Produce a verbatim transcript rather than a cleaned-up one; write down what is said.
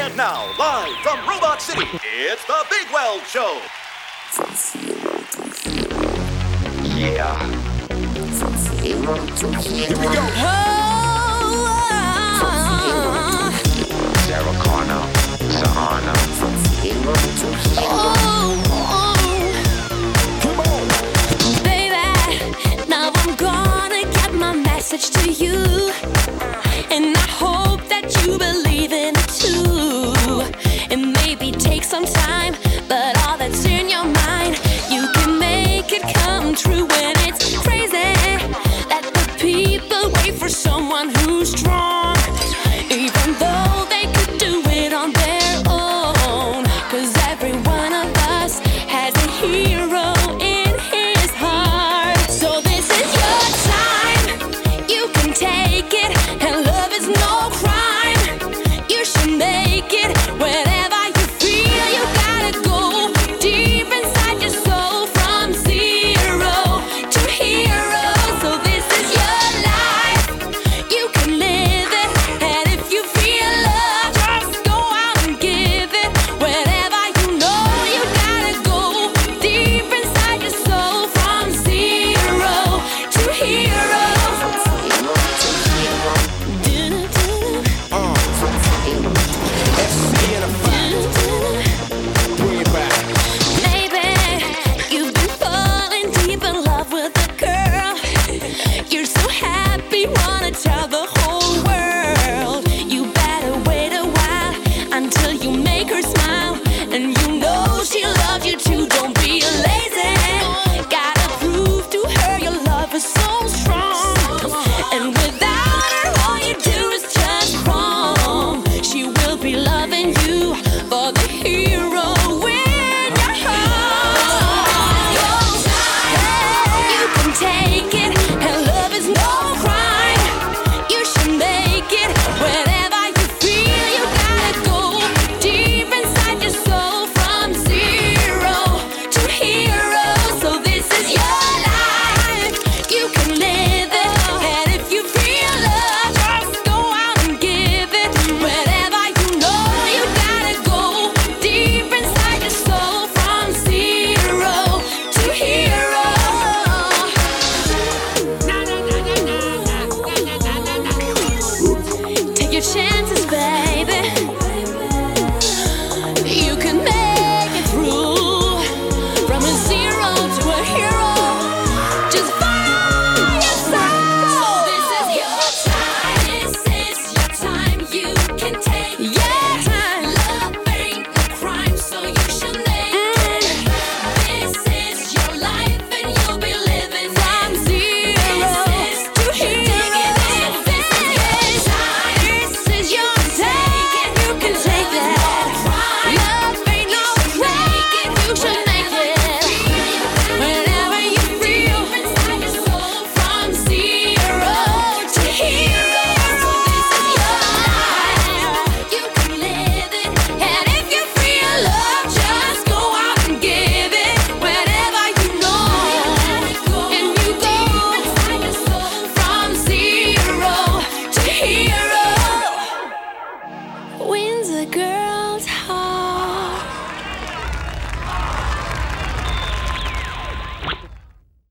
And now, live from Robot City, it's the Big Weld Show. Yeah. Here we go. Sarah Connor, Sahana. Oh, Come on. baby, now I'm gonna get my message to you, and I hope that you believe in it too. And maybe take some time